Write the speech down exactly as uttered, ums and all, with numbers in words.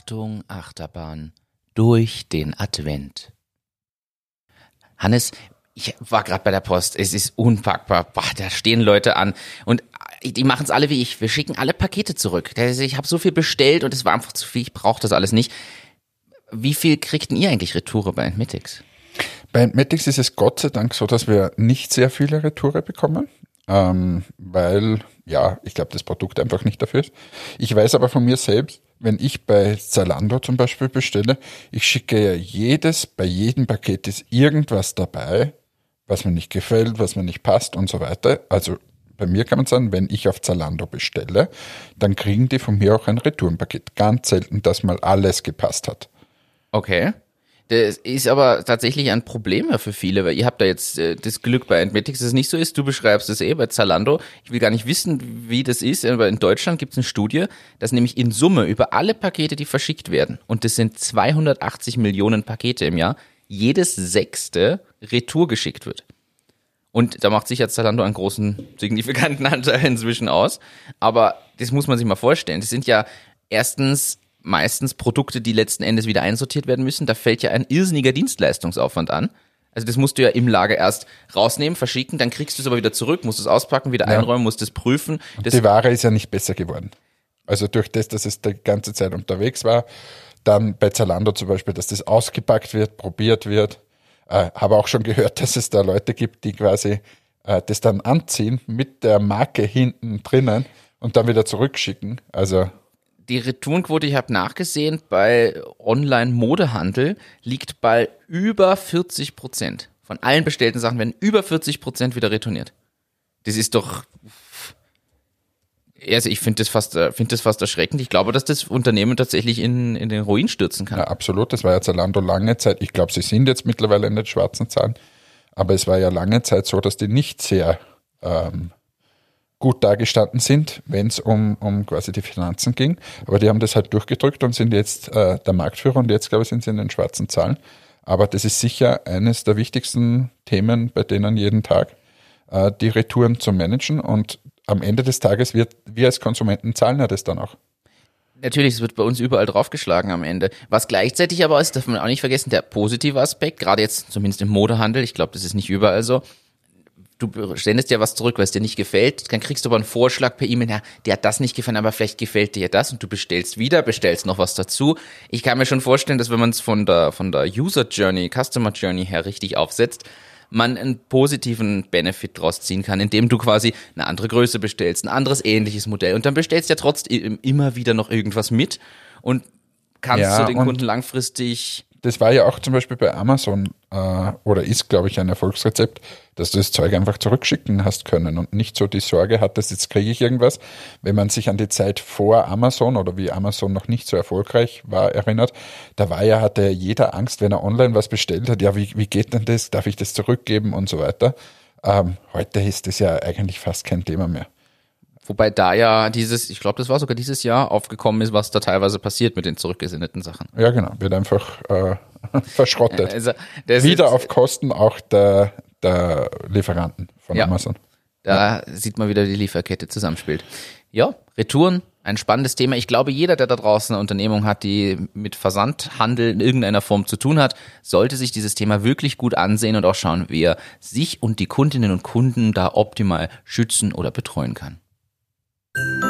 Achtung, Achterbahn, durch den Advent. Hannes, ich war gerade bei der Post, es ist unpackbar, boah, da stehen Leute an und die machen es alle wie ich, wir schicken alle Pakete zurück. Ich habe so viel bestellt und es war einfach zu viel, ich brauche das alles nicht. Wie viel kriegt denn ihr eigentlich Retoure bei Entmetics? Bei Entmetics ist es Gott sei Dank so, dass wir nicht sehr viele Retoure bekommen, ähm, weil, ja, ich glaube, das Produkt einfach nicht dafür ist. Ich weiß aber von mir selbst, wenn ich bei Zalando zum Beispiel bestelle, ich schicke ja jedes, bei jedem Paket ist irgendwas dabei, was mir nicht gefällt, was mir nicht passt und so weiter. Also bei mir kann man sagen, wenn ich auf Zalando bestelle, dann kriegen die von mir auch ein Retourenpaket. Ganz selten, dass mal alles gepasst hat. Okay. Das ist aber tatsächlich ein Problem für viele, weil ihr habt da jetzt äh, das Glück bei Entmetics, dass es nicht so ist. Du beschreibst es eh bei Zalando. Ich will gar nicht wissen, wie das ist, aber in Deutschland gibt es eine Studie, dass nämlich in Summe über alle Pakete, die verschickt werden, und das sind zweihundertachtzig Millionen Pakete im Jahr, jedes sechste Retour geschickt wird. Und da macht sicher Zalando einen großen, signifikanten Anteil inzwischen aus. Aber das muss man sich mal vorstellen. Das sind ja erstens meistens Produkte, die letzten Endes wieder einsortiert werden müssen. Da fällt ja ein irrsinniger Dienstleistungsaufwand an. Also das musst du ja im Lager erst rausnehmen, verschicken, dann kriegst du es aber wieder zurück, musst es auspacken, wieder ja. einräumen, musst es prüfen. Das die Ware ist ja nicht besser geworden. Also durch das, dass es die ganze Zeit unterwegs war, dann bei Zalando zum Beispiel, dass das ausgepackt wird, probiert wird. Äh, habe auch schon gehört, dass es da Leute gibt, die quasi äh, das dann anziehen mit der Marke hinten drinnen und dann wieder zurückschicken. Also die Retourenquote, ich habe nachgesehen, bei Online-Modehandel liegt bei über vierzig Prozent. Von allen bestellten Sachen werden über vierzig Prozent wieder retourniert. Das ist doch, also ich finde das fast, finde das fast erschreckend. Ich glaube, dass das Unternehmen tatsächlich in, in den Ruin stürzen kann. Ja, absolut. Das war ja Zalando lange Zeit. Ich glaube, sie sind jetzt mittlerweile in den schwarzen Zahlen. Aber es war ja lange Zeit so, dass die nicht sehr ähm, gut dagestanden sind, wenn es um, um quasi die Finanzen ging. Aber die haben das halt durchgedrückt und sind jetzt äh, der Marktführer und jetzt, glaube ich, sind sie in den schwarzen Zahlen. Aber das ist sicher eines der wichtigsten Themen bei denen jeden Tag, äh, die Retouren zu managen. Und am Ende des Tages wird, wir als Konsumenten zahlen ja das dann auch. Natürlich, es wird bei uns überall draufgeschlagen am Ende. Was gleichzeitig aber ist, darf man auch nicht vergessen, der positive Aspekt, gerade jetzt zumindest im Modehandel, ich glaube, das ist nicht überall so, du sendest ja was zurück, weil es dir nicht gefällt, dann kriegst du aber einen Vorschlag per E-Mail, ja, dir hat das nicht gefallen, aber vielleicht gefällt dir das und du bestellst wieder, bestellst noch was dazu. Ich kann mir schon vorstellen, dass wenn man es von der, von der User Journey, Customer Journey her richtig aufsetzt, man einen positiven Benefit draus ziehen kann, indem du quasi eine andere Größe bestellst, ein anderes ähnliches Modell und dann bestellst du ja trotzdem immer wieder noch irgendwas mit und kannst ja, du den Kunden langfristig. Das war ja auch zum Beispiel bei Amazon äh, oder ist, glaube ich, ein Erfolgsrezept, dass du das Zeug einfach zurückschicken hast können und nicht so die Sorge hattest, jetzt kriege ich irgendwas. Wenn man sich an die Zeit vor Amazon oder wie Amazon noch nicht so erfolgreich war erinnert, da war ja, hatte jeder Angst, wenn er online was bestellt hat, ja, wie, wie geht denn das, darf ich das zurückgeben und so weiter. Ähm, heute ist das ja eigentlich fast kein Thema mehr. Wobei da ja dieses, ich glaube, das war sogar dieses Jahr aufgekommen ist, was da teilweise passiert mit den zurückgesendeten Sachen. Ja, genau, wird einfach äh, verschrottet. Also, das Wieder ist, auf Kosten auch der, der Lieferanten von ja, Amazon. Da ja. sieht man wieder, die Lieferkette zusammenspielt. Ja, Retouren, ein spannendes Thema. Ich glaube, jeder, der da draußen eine Unternehmung hat, die mit Versandhandel in irgendeiner Form zu tun hat, sollte sich dieses Thema wirklich gut ansehen und auch schauen, wie er sich und die Kundinnen und Kunden da optimal schützen oder betreuen kann.